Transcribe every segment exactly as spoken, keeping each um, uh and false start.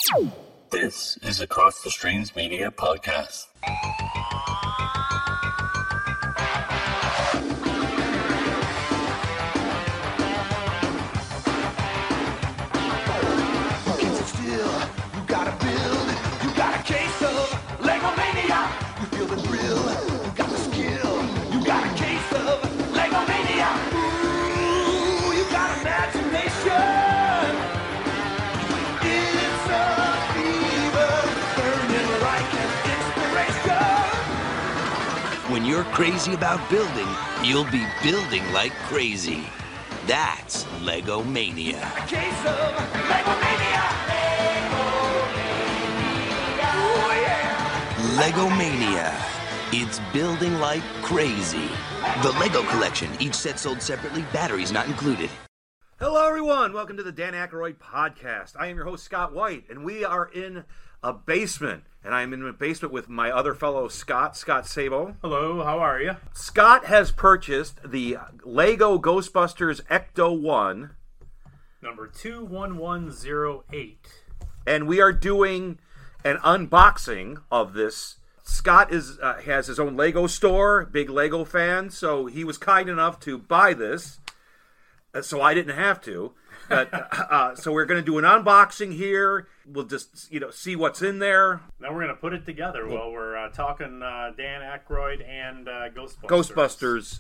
This is Across the Streams Media Podcast. When you're crazy about building, you'll be building like crazy. That's Lego Mania. A case of Lego Mania. Lego Mania. Oh, yeah. Lego Mania. It's building like crazy. The Lego collection, each set sold separately, batteries not included. Hello, everyone. Welcome to the Dan Aykroyd Podcast. I am your host, Scott White, and we are in a basement. And I am in a basement with my other fellow Scott, Scott Sabo. Hello, how are you? Scott has purchased the Lego Ghostbusters Ecto one. Number two one one zero eight. And we are doing an unboxing of this. Scott is uh, has his own Lego store, big Lego fan, so he was kind enough to buy this, uh, so I didn't have to. But, uh, so we're going to do an unboxing here. We'll just, you know, see what's in there. Then we're going to put it together while we're uh, talking uh, Dan Aykroyd and uh, Ghostbusters. Ghostbusters,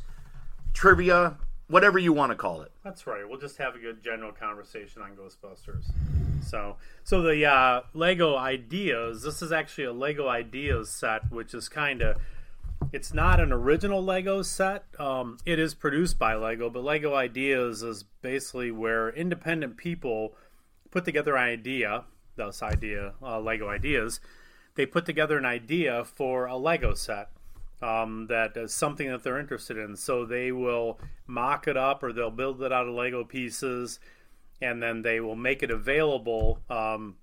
trivia, whatever you want to call it. That's right. We'll just have a good general conversation on Ghostbusters. So, so the uh, Lego Ideas, this is actually a Lego Ideas set, which is kind of, it's not an original Lego set. Um, it is produced by Lego, but Lego Ideas is basically where independent people put together an idea, this idea, uh, Lego Ideas. They put together an idea for a Lego set um, that is something that they're interested in. So they will mock it up or they'll build it out of Lego pieces, and then they will make it available um,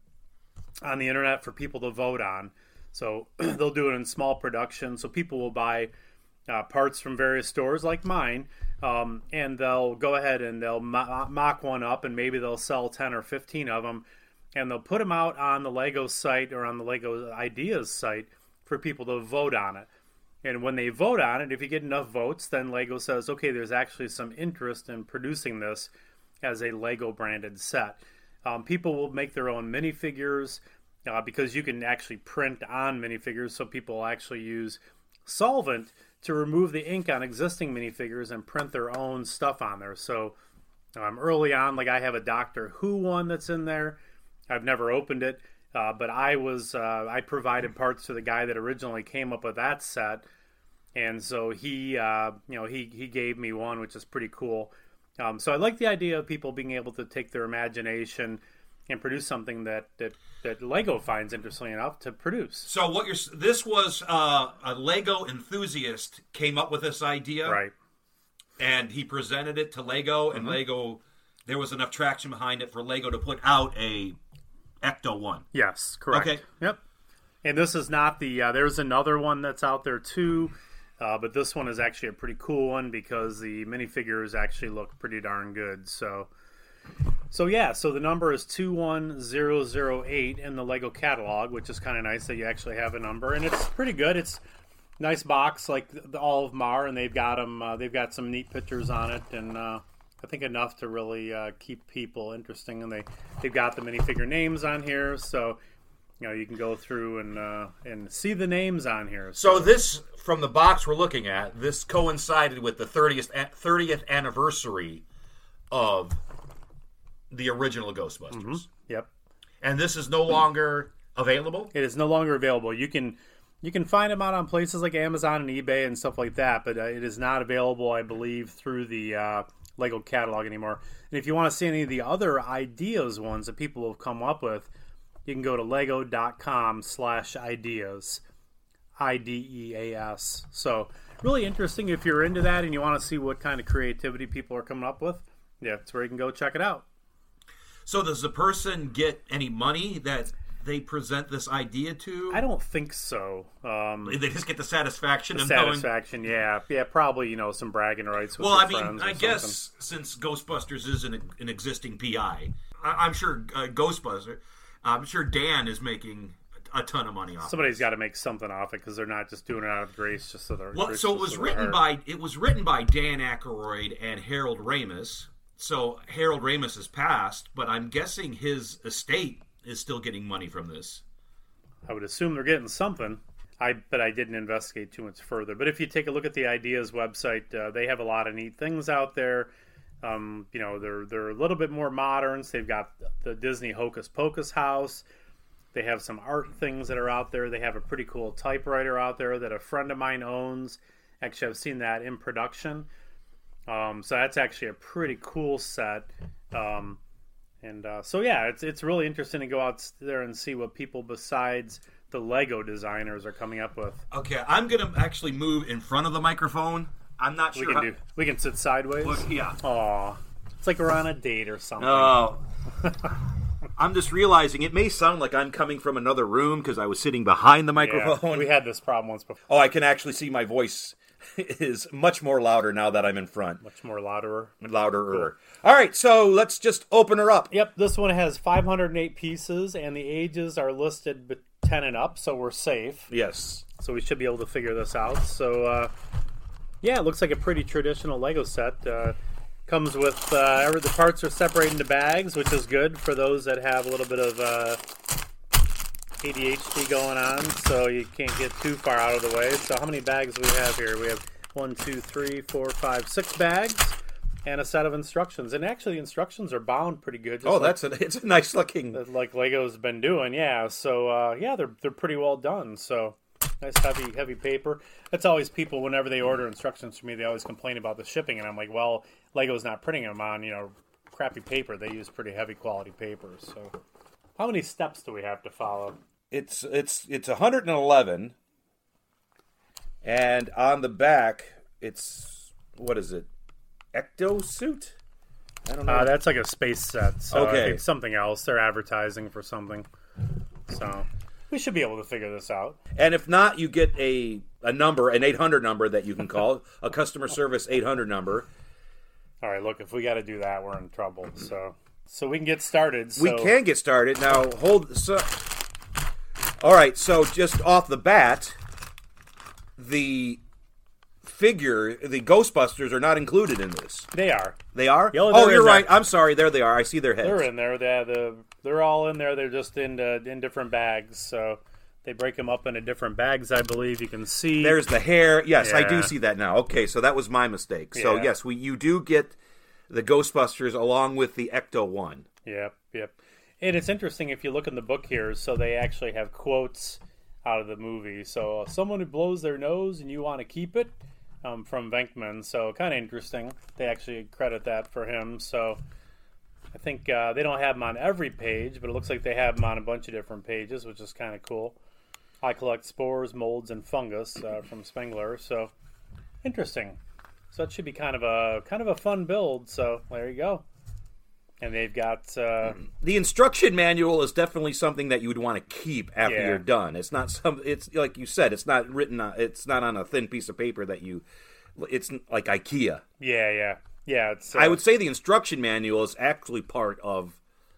on the internet for people to vote on. So they'll do it in small production. So people will buy uh, parts from various stores like mine, um, and they'll go ahead and they'll mo- mock one up, and maybe they'll sell ten or fifteen of them, and they'll put them out on the Lego site or on the Lego Ideas site for people to vote on it. And when they vote on it, if you get enough votes, then Lego says, okay, there's actually some interest in producing this as a Lego branded set. Um, people will make their own minifigures. Uh, because you can actually print on minifigures, so people actually use solvent to remove the ink on existing minifigures and print their own stuff on there. So um, early on, like I have a Doctor Who one that's in there. I've never opened it, uh, but I was uh, I provided parts to the guy that originally came up with that set, and so he uh, you know he he gave me one, which is pretty cool. Um, so I like the idea of people being able to take their imagination and produce something that, that, that Lego finds interesting enough to produce. So what you're this was uh, a Lego enthusiast came up with this idea, right? And he presented it to Lego, and mm-hmm. Lego, there was enough traction behind it for Lego to put out a Ecto one. Yes, correct. Okay, yep. And this is not the. Uh, there's another one that's out there too, uh, but this one is actually a pretty cool one because the minifigures actually look pretty darn good. So. So yeah, so the number is two one zero zero eight in the Lego catalog, which is kind of nice that you actually have a number, and it's pretty good. It's a nice box like the, all of them are, and they've got them. Uh, they've got some neat pictures on it, and uh, I think enough to really uh, keep people interesting. And they they've got the minifigure names on here, so you know you can go through and uh, and see the names on here. So, so this, from the box we're looking at, this coincided with the thirtieth thirtieth anniversary of the original Ghostbusters. Mm-hmm. Yep. And this is no longer available? It is no longer available. You can you can find them out on places like Amazon and eBay and stuff like that, but uh, it is not available, I believe, through the uh, Lego catalog anymore. And if you want to see any of the other ideas ones that people have come up with, you can go to lego.com slash ideas. I D E A S. So really interesting if you're into that and you want to see what kind of creativity people are coming up with. Yeah, that's where you can go check it out. So does the person get any money that they present this idea to? I don't think so. Um, they just get the satisfaction the of satisfaction, knowing... yeah. Yeah, probably, you know, some bragging rights with well, their I mean, friends I or guess since Ghostbusters is an, an existing P I, I, I'm sure uh, Ghostbusters, I'm sure Dan is making a ton of money off. Somebody's got to make something off it because they're not just doing it out of grace, just so they're. Well, so it was written by it was written by Dan Aykroyd and Harold Ramis. So Harold Ramis has passed, but I'm guessing his estate is still getting money from this. I would assume they're getting something. I but I didn't investigate too much further. But if you take a look at the Ideas website, uh, they have a lot of neat things out there. Um, you know, they're they're a little bit more modern. So they've got the Disney Hocus Pocus house. They have some art things that are out there. They have a pretty cool typewriter out there that a friend of mine owns. Actually, I've seen that in production. Um, so that's actually a pretty cool set. Um, and uh, so, yeah, it's it's really interesting to go out there and see what people besides the Lego designers are coming up with. Okay, I'm going to actually move in front of the microphone. I'm not sure. We can, how... do, we can sit sideways. Look, yeah. Aw. It's like we're on a date or something. Oh. I'm just realizing it may sound like I'm coming from another room because I was sitting behind the microphone. Yeah, we had this problem once before. Oh, I can actually see my voice is much more louder now that I'm in front. Much more louder. Louder. Cool. All right, so let's just open her up. Yep, this one has five hundred eight pieces, and the ages are listed ten and up, so we're safe. Yes. So we should be able to figure this out. So, uh, yeah, it looks like a pretty traditional Lego set. Uh, comes with, uh, every, the parts are separated into bags, which is good for those that have a little bit of uh, A D H D going on, so you can't get too far out of the way. So how many bags do we have here? We have one, two, three, four, five, six bags, and a set of instructions. And actually, the instructions are bound pretty good. Oh, like, that's a it's a nice looking, like Lego's been doing. Yeah. So uh, yeah, they're they're pretty well done. So nice heavy heavy paper. That's always people whenever they order instructions from me, they always complain about the shipping, and I'm like, well, Lego's not printing them on you know crappy paper. They use pretty heavy quality paper. So how many steps do we have to follow? It's it's it's one hundred eleven, and on the back it's what is it? Ectosuit? I don't know. Uh, that's like a space set. So okay, I think something else. They're advertising for something. So we should be able to figure this out. And if not, you get a a number, an eight hundred number that you can call, a customer service eight hundred number. All right, look, if we got to do that, we're in trouble. So so we can get started. So. We can get started now. Hold so. All right, so just off the bat, the figure, the Ghostbusters are not included in this. They are. They are? Yeah, oh, you're right. There. I'm sorry. There they are. I see their heads. They're in there. They're, the, they're all in there. They're just in uh, in different bags. So they break them up into different bags, I believe. You can see. There's the hair. Yes, yeah. I do see that now. Okay, so that was my mistake. So, yeah. yes, we you do get the Ghostbusters along with the Ecto one. Yep, yep. And it's interesting if you look in the book here, so they actually have quotes out of the movie. So uh, someone who blows their nose and you want to keep it, um, from Venkman. So kind of interesting. They actually credit that for him. So I think uh, they don't have them on every page, but it looks like they have them on a bunch of different pages, which is kind of cool. I collect spores, molds, and fungus uh, from Spengler. So interesting. So that should be kind of a kind of a fun build. So there you go. And they've got uh, the instruction manual is definitely something that you would want to keep after yeah. you're done. It's not some. It's like you said. It's not written. On, it's not on a thin piece of paper that you. It's like IKEA. Yeah, yeah, yeah. It's. Uh, I would say the instruction manual is actually part of.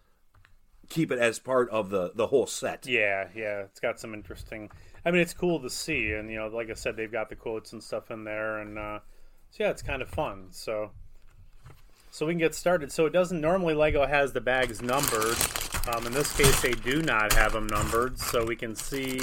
Keep it as part of the the whole set. Yeah, yeah. It's got some interesting. I mean, it's cool to see, and you know, like I said, they've got the quotes and stuff in there, and uh, so yeah, it's kind of fun. So. So we can get started. So it doesn't normally Lego has the bags numbered. Um, in this case, they do not have them numbered. So we can see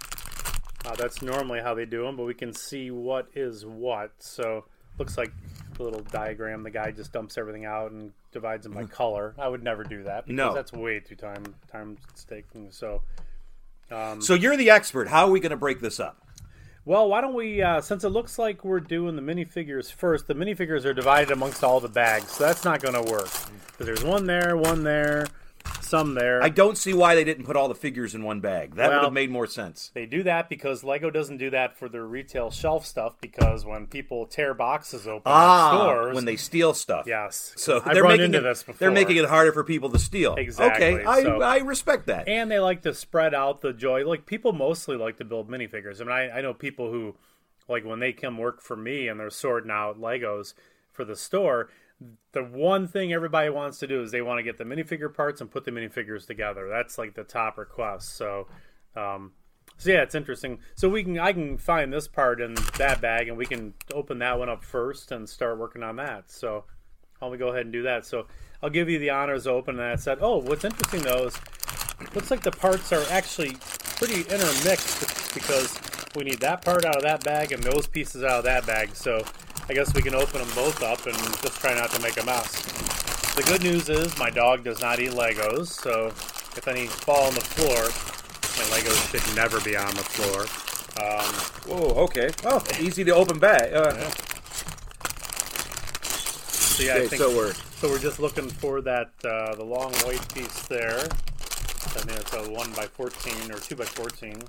uh, that's normally how they do them, but we can see what is what. So looks like a little diagram. The guy just dumps everything out and divides them by color. I would never do that because no. that's way too time time taking. So um, so you're the expert. How are we going to break this up? Well, why don't we, uh, since it looks like we're doing the minifigures first, the minifigures are divided amongst all the bags, so that's not going to work. Because there's one there, one there, some there. I don't see why they didn't put all the figures in one bag. That well, would have made more sense. They do that because Lego doesn't do that for their retail shelf stuff, because when people tear boxes open ah, at stores... when they steal stuff. Yes. So I've they're run making into it, this before. They're making it harder for people to steal. Exactly. Okay, I, so, I respect that. And they like to spread out the joy. Like, people mostly like to build minifigures. I mean, I, I know people who... Like when they come work for me and they're sorting out Legos for the store, the one thing everybody wants to do is they want to get the minifigure parts and put the minifigures together. That's like the top request. So, um, so yeah, it's interesting. So we can I can find this part in that bag, and we can open that one up first and start working on that. So I'll go ahead and do that. So I'll give you the honors open, and that said, oh, what's interesting though is it looks like the parts are actually pretty intermixed because we need that part out of that bag and those pieces out of that bag. So I guess we can open them both up and just try not to make a mess. The good news is my dog does not eat Legos, so if any fall on the floor, my Legos should never be on the floor. Um, Whoa, okay. Oh, easy to open bag. Uh, yeah. So yeah, okay, I think, so we're so we're just looking for that uh, the long white piece there. I think it's a one by fourteen or two by fourteen.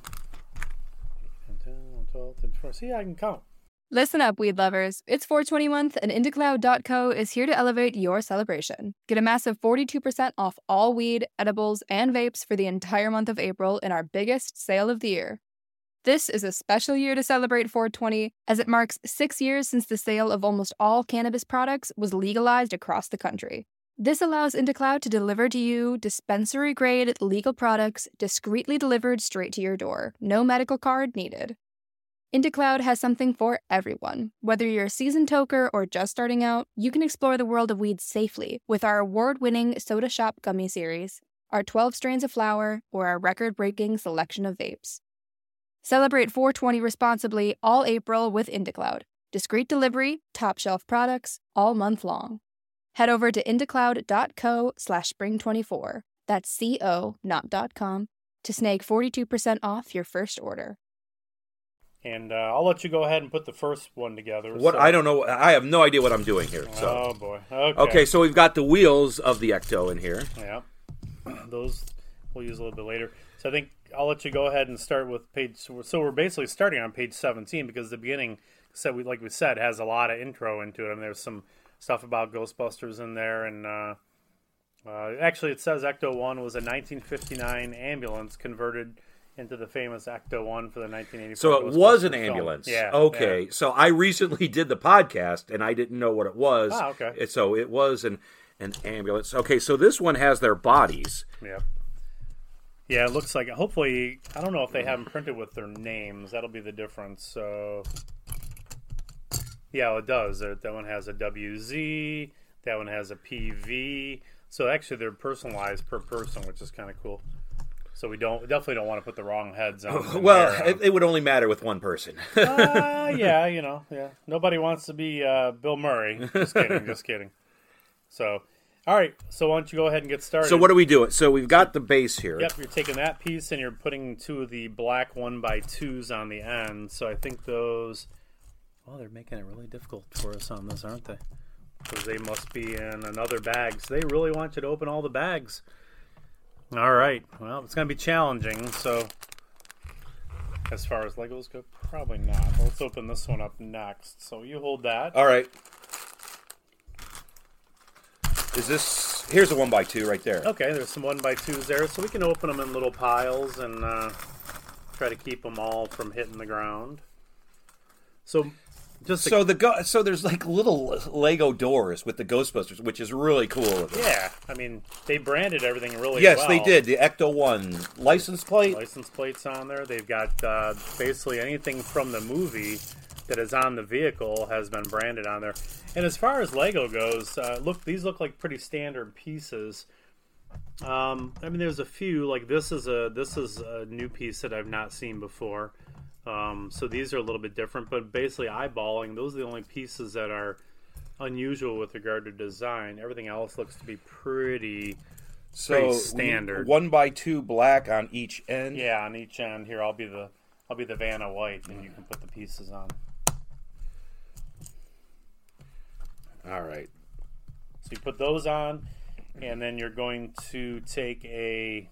See, I can count. Listen up, weed lovers. It's four twenty month, and IndieCloud dot co is here to elevate your celebration. Get a massive forty-two percent off all weed, edibles, and vapes for the entire month of April in our biggest sale of the year. This is a special year to celebrate four twenty, as it marks six years since the sale of almost all cannabis products was legalized across the country. This allows IndieCloud to deliver to you dispensary-grade legal products discreetly delivered straight to your door. No medical card needed. IndieCloud has something for everyone. Whether you're a seasoned toker or just starting out, you can explore the world of weed safely with our award-winning Soda Shop Gummy Series, our twelve strains of flower, or our record-breaking selection of vapes. Celebrate four twenty responsibly all April with IndieCloud. Discreet delivery, top-shelf products, all month long. Head over to IndieCloud dot co slash spring twenty-four, that's C-O, not .com, to snag forty-two percent off your first order. And uh, I'll let you go ahead and put the first one together. what so. I don't know. I have no idea what I'm doing here. So. Oh, boy. Okay. Okay, so we've got the wheels of the Ecto in here. Yeah. Those we'll use a little bit later. So I think I'll let you go ahead and start with page... So we're basically starting on page seventeen because the beginning, so we, like we said, has a lot of intro into it. I mean, there's some stuff about Ghostbusters in there. And uh, uh, actually, it says Ecto one was a nineteen fifty-nine ambulance converted into the famous Ecto one for the nineteen eighty-four So it was an film. ambulance. Yeah. Okay. Yeah. So I recently did the podcast, and I didn't know what it was. Ah, okay. So it was an, an ambulance. Okay, so this one has their bodies. Yeah. Yeah, it looks like, hopefully, I don't know if they have them printed with their names. That'll be the difference. So, yeah, it does. That one has a W Z. That one has a P V. So actually, they're personalized per person, which is kind of cool. So we don't definitely don't want to put the wrong heads on. Well, it, it would only matter with one person. uh, yeah, you know, yeah. Nobody wants to be uh, Bill Murray. Just kidding, just kidding. So, all right. So why don't you go ahead and get started? So what are we doing? So we've got the base here. Yep, you're taking that piece and you're putting two of the black one by twos on the end. So I think those. Well, they're making it really difficult for us on this, aren't they? Because they must be in another bag. So they really want you to open all the bags. All right. Well, it's going to be challenging. So, as far as Legos go, probably not. Let's open this one up next. So you hold that. All right. Is this... Here's a one by two right there. Okay, there's some one by twos there. So we can open them in little piles and uh, try to keep them all from hitting the ground. So... Just so the go- so there's like little Lego doors with the Ghostbusters, which is really cool. Yeah, I mean they branded everything really yes, well. Yes, they did. The Ecto one license plate, license plates on there. They've got uh, basically anything from the movie that is on the vehicle has been branded on there. And as far as Lego goes, uh, look, these look like pretty standard pieces. Um, I mean, there's a few like this is a this is a new piece that I've not seen before. Um, so these are a little bit different, but basically eyeballing, those are the only pieces that are unusual with regard to design. Everything else looks to be pretty, so pretty standard. One by two black on each end. Yeah, on each end. Here, I'll be the I'll be the Vanna White, and you can put the pieces on. All right. So you put those on, and then you're going to take a.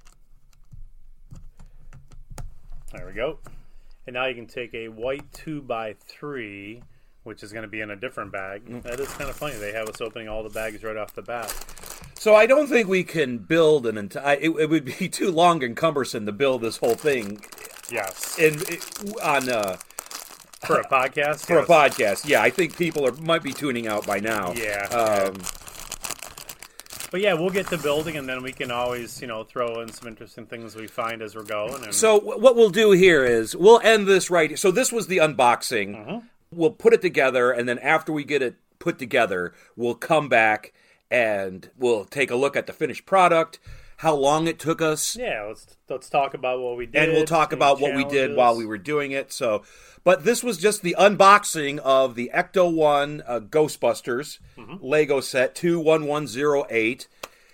There we go. And now you can take a white two by three, which is going to be in a different bag. Mm. That is kind of funny. They have us opening all the bags right off the bat. So I don't think we can build an entire... It, it would be too long and cumbersome to build this whole thing. Yes. In, it, on uh, For a podcast? For yes. a podcast, yeah. I think people are might be tuning out by now. Yeah. Um, But yeah, we'll get to building, and then we can always, you know, throw in some interesting things we find as we're going. And... So what we'll do here is we'll end this right. So this was the unboxing. Mm-hmm. We'll put it together, and then after we get it put together, we'll come back and we'll take a look at the finished product, how long it took us. Yeah, let's let's talk about what we did, and we'll talk any about what we did challenges. while we were doing it. So, but this was just the unboxing of the Ecto one uh, Ghostbusters Mm-hmm. Lego set two one one zero eight.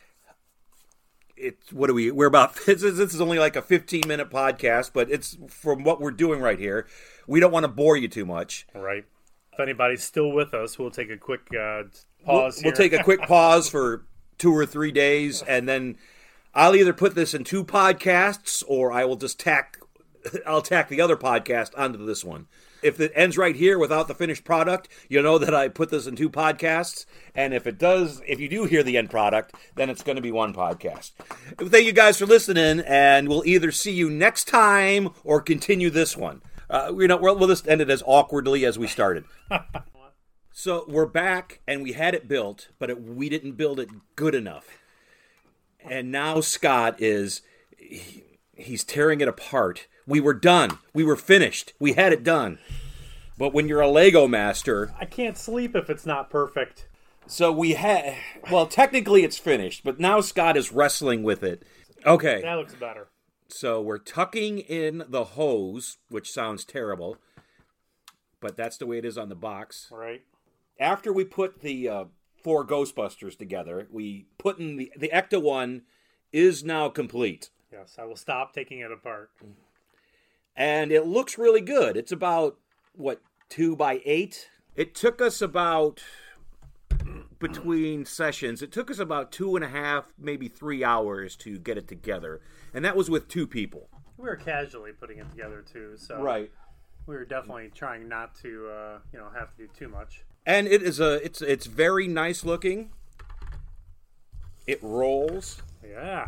It's what do we? We're about. This is, this is only like a fifteen minute podcast, but it's from what we're doing right here. We don't want to bore you too much. Right. If anybody's still with us, we'll take a quick uh, pause. We'll, here. we'll take a quick pause for two or three days, and then I'll either put this in two podcasts, or I will just tack. I'll tack the other podcast onto this one. If it ends right here without the finished product, you'll know that I put this in two podcasts. And if it does, if you do hear the end product, then it's going to be one podcast. Thank you guys for listening, and we'll either see you next time or continue this one. Uh, you know, we'll, we'll just end it as awkwardly as we started. So we're back, and we had it built, but it, we didn't build it good enough. And now Scott is, he, he's tearing it apart. We were done. We were finished. We had it done. But when you're a Lego master... I can't sleep if it's not perfect. So we had... Well, technically it's finished, but now Scott is wrestling with it. Okay. That looks better. So we're tucking in the hose, which sounds terrible, but that's the way it is on the box. Right. After we put the uh, four Ghostbusters together, we put in the... The Ecto one is now complete. Yes, I will stop taking it apart. And it looks really good. It's about, what, two by eight? It took us about, between sessions, it took us about two and a half, maybe three hours to get it together. And that was with two people. We were casually putting it together, too. So Right. we were definitely trying not to, uh, you know, have to do too much. And it is a, it's, it's very nice looking. It rolls. Yeah.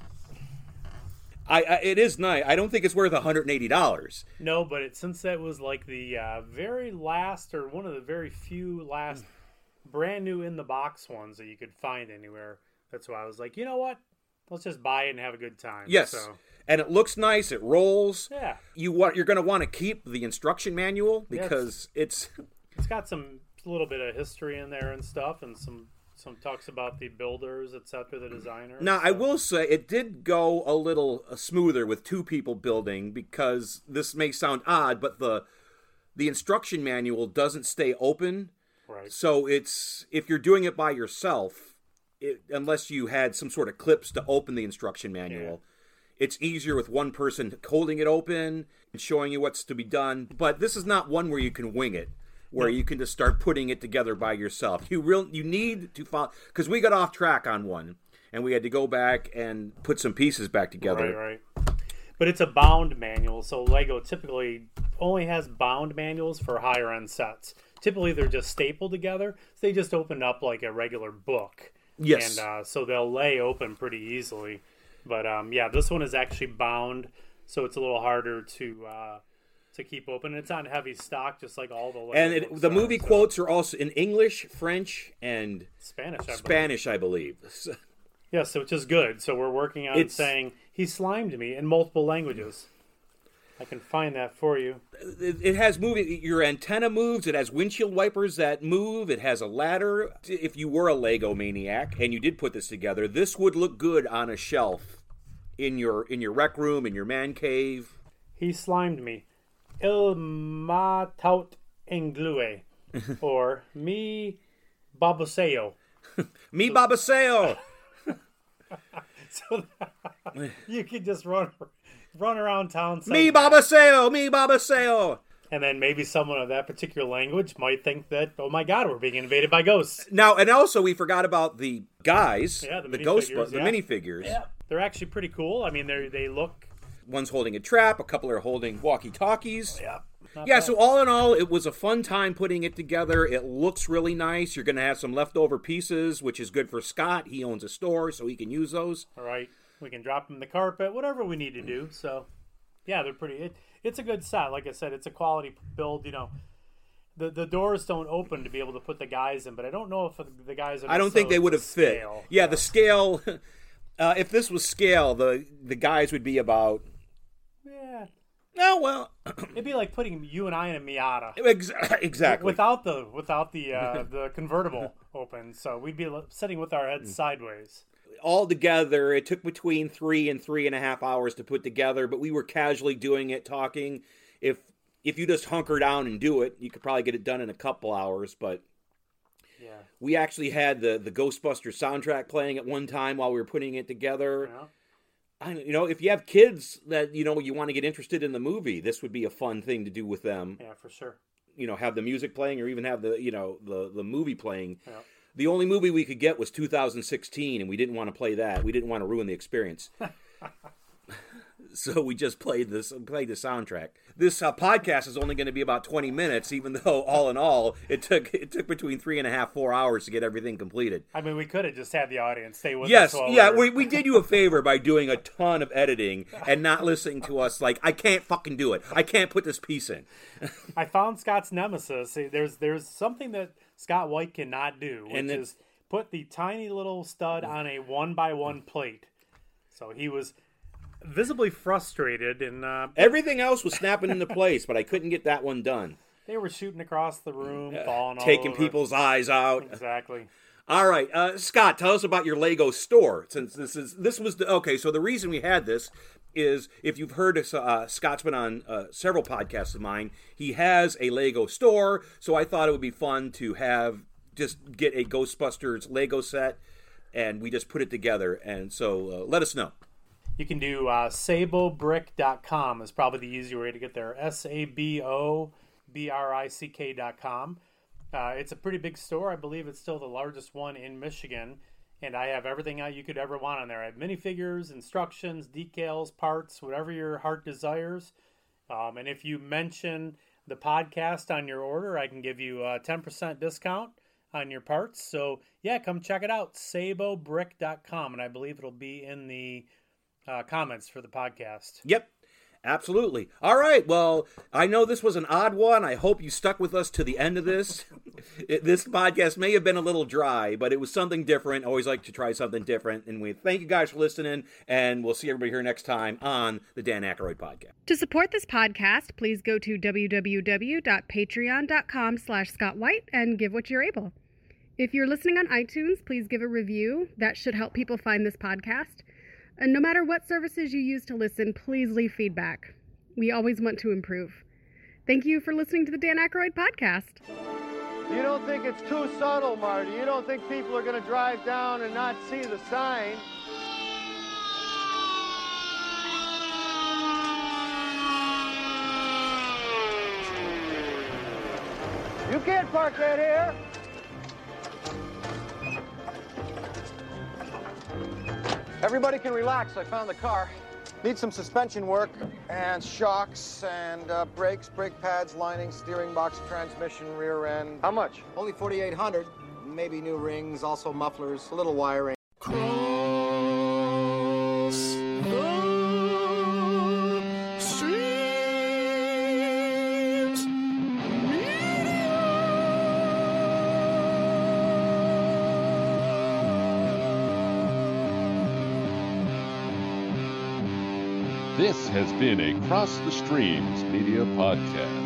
I, I it is nice. I don't think it's worth one hundred eighty dollars. No, but it, since that was like the uh, very last, or one of the very few last brand new in the box ones that you could find anywhere, that's why I was like, you know what? Let's just buy it and have a good time. Yes. So, And it looks nice. It rolls. yeah. You want you're going to want to keep the instruction manual because it's It's got some a little bit of history in there and stuff, and some some talks about the builders, et cetera, the designers. Now, so. I will say it did go a little uh, smoother with two people building, because this may sound odd, but the the instruction manual doesn't stay open. Right. So it's if you're doing it by yourself, it, unless you had some sort of clips to open the instruction manual, it's easier with one person holding it open and showing you what's to be done. But this is not one where you can wing it, where you can just start putting it together by yourself. You real you need to follow, because we got off track on one, and we had to go back and put some pieces back together. Right, right. But it's a bound manual, so Lego typically only has bound manuals for higher end sets. Typically, they're just stapled together. So they just open up like a regular book. Yes. And uh, so they'll lay open pretty easily. But um, yeah, this one is actually bound, so it's a little harder to uh, to keep open. It's on heavy stock, just like all the Lego And it, books the are, movie so. quotes are also in English, French, and Spanish, I believe. Spanish, I believe. So- Yes, which is good. So we're working on It's- saying he slimed me in multiple languages. I can find that for you. It, it has moving. Your antenna moves. It has windshield wipers that move. It has a ladder. If you were a Lego maniac and you did put this together, this would look good on a shelf in your in your rec room, in your man cave. He slimed me. Il m'a tout englue. Or mi baboseo. Me babaseo. So that you could just run run around town saying Me that. babaseo. Me babaseo. And then maybe someone of that particular language might think that, oh my god, we're being invaded by ghosts. Now, and also we forgot about the guys, Yeah, the the ghost, minifigures, the yeah. minifigures. Yeah. They're actually pretty cool. I mean, they they look... One's holding a trap. A couple are holding walkie-talkies. Yeah. Not Yeah, bad. so all in all, it was a fun time putting it together. It looks really nice. You're going to have some leftover pieces, which is good for Scott. He owns a store, so he can use those. All right. We can drop them in the carpet, whatever we need to do. So, Yeah, they're pretty. It, it's a good set. Like I said, it's a quality build. You know, the the doors don't open to be able to put the guys in, but I don't know if the guys are. I don't think they would have fit. Scale. Yeah, the scale. Uh, if this was scale, the the guys would be about. Yeah. Oh well. It'd be like putting you and I in a Miata. Ex- exactly. Without the without the uh, the convertible open, so we'd be sitting with our heads sideways. All together, it took between three and three and a half hours to put together, but we were casually doing it, talking. If if you just hunker down and do it, you could probably get it done in a couple hours, but yeah, we actually had the, the Ghostbusters soundtrack playing at one time while we were putting it together. Yeah. I, you know, if you have kids that, you know, you want to get interested in the movie, this would be a fun thing to do with them. Yeah, for sure. You know, have the music playing or even have the, you know, the, the movie playing. Yeah. The only movie we could get was two thousand sixteen, and we didn't want to play that. We didn't want to ruin the experience. So we just played this, played the soundtrack. This uh, podcast is only going to be about twenty minutes, even though all in all, it took it took between three and a half, four hours to get everything completed. I mean, we could have just had the audience stay with yes, us. Yes, yeah, we we, we did you a favor by doing a ton of editing and not listening to us like, I can't fucking do it. I can't put this piece in. I found Scott's nemesis. There's there's something that Scott White cannot do, which And it- is put the tiny little stud on a one by one plate. So he was visibly frustrated, and uh, Everything else was snapping into place, but I couldn't get that one done. they were shooting across the room, falling all Taking over. people's eyes out. Exactly. All right, uh, Scott, tell us about your Lego store. Since this is this was the, okay, so the reason we had this is if you've heard us, uh, Scott's been on uh, several podcasts of mine. He has a Lego store, so I thought it would be fun to have just get a Ghostbusters Lego set, and we just put it together. And so uh, let us know. You can do uh, sabo brick dot com is probably the easier way to get there. S A B O B R I C K dot com. Uh, it's a pretty big store. I believe it's still the largest one in Michigan. And I have everything you could ever want on there. I have minifigures, instructions, decals, parts, whatever your heart desires. Um, and if you mention the podcast on your order, I can give you a ten percent discount on your parts. So, yeah, come check it out. sabo brick dot com. And I believe it'll be in the uh, comments for the podcast. Yep. Absolutely. All right. Well, I know this was an odd one. I hope you stuck with us to the end of this. It, this podcast may have been a little dry, but it was something different. Always like to try something different. And we thank you guys for listening, and we'll see everybody here next time on the Dan Aykroyd Podcast. To support this podcast, please go to www.patreon.com slash Scott White and give what you're able. If you're listening on iTunes, please give a review. That should help people find this podcast. And no matter what services you use to listen, please leave feedback. We always want to improve. Thank you for listening to the Dan Aykroyd Podcast. You don't think it's too subtle, Marty? You don't think people are going to drive down and not see the sign? You can't park that here. Everybody can relax. I found the car. Need some suspension work and shocks and uh, brakes, brake pads, lining, steering box, transmission, rear end. How much? Only forty-eight hundred. Maybe new rings, also mufflers, a little wiring. This has been a Cross the Streams Media Podcast.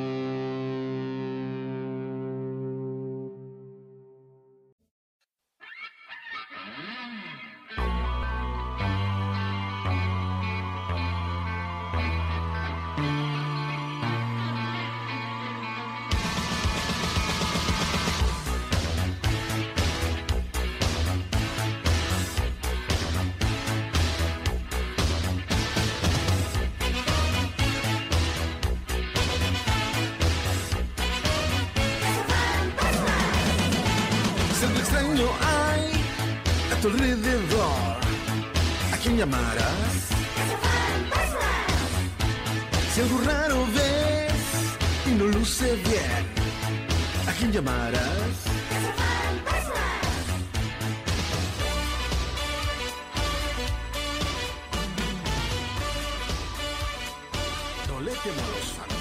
Siempre extraño hay a tu alrededor. ¿A quién llamarás? Si algo raro ves y no luce bien, ¿a quién llamarás? temo a los fantasmas.